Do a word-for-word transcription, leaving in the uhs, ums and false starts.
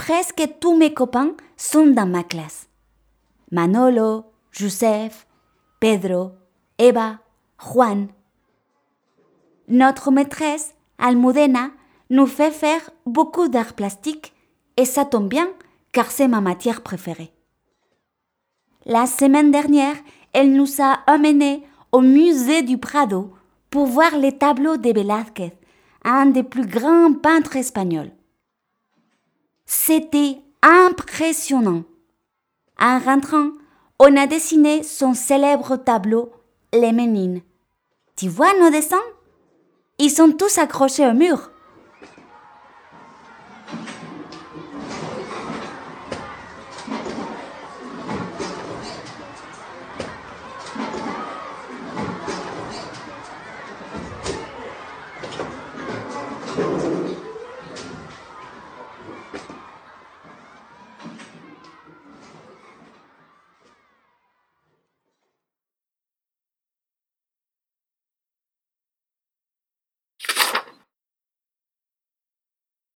presque tous mes copains sont dans ma classe. Manolo, Joseph, Pedro, Eva, Juan. Notre maîtresse, Almudena, nous fait faire beaucoup d'art plastique et ça tombe bien car c'est ma matière préférée. La semaine dernière, elle nous a emmenés au musée du Prado pour voir les tableaux de Velázquez, un des plus grands peintres espagnols. C'était impressionnant. En rentrant, on a dessiné son célèbre tableau Les Ménines. Tu vois nos dessins? Ils sont tous accrochés au mur.